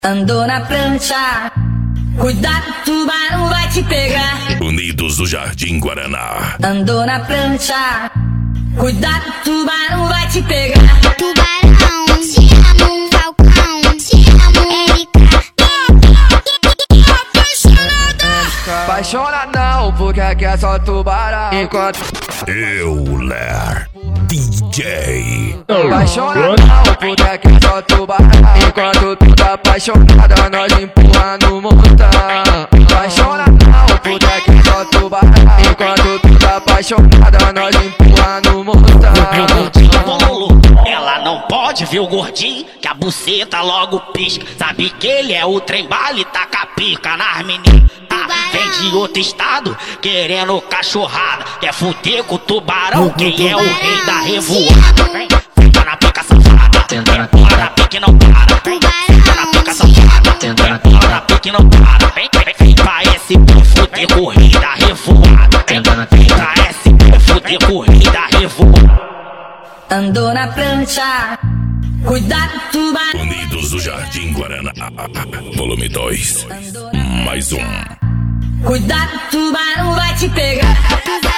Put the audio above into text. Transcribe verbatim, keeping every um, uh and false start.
Andou na prancha, cuidado, tubarão vai te pegar. Unidos do Jardim Guaraná. Andou na prancha, cuidado, tubarão vai te pegar. Tubarão, te amo, Falcão, te amo, Erika. Apaixona não, porque aqui é só tubarão. Enquanto Euler D J. apaixona não, porque aqui é só tubarão. Enquanto tu tá apaixonada, nós empurra no montão. Apaixona não, porque aqui é só tubarão. Enquanto tu tá apaixonada, nós empurra no montão. Ela não pode ver o gordinho, que a buceta logo pisca. Sabe que ele é o trem bala e taca pica nas meninas. Ah, vem de outro estado, querendo cachorrada. Quer fuder com o tubarão, quem é o rei da revoada. Vem, fica na pica safada, empurra na pica e não para. Vem, fica na pica safada, empurra na pica e não para. Vem, vem, vem pra S P fuder com o rei da revoada. Vem, vem pra S P fuder com o rei da revoada. Andou na prancha, cuidado, tubarão. Unidos do Jardim Guaraná. Volume dois. Mais um. Cuidado, tubarão vai te pegar.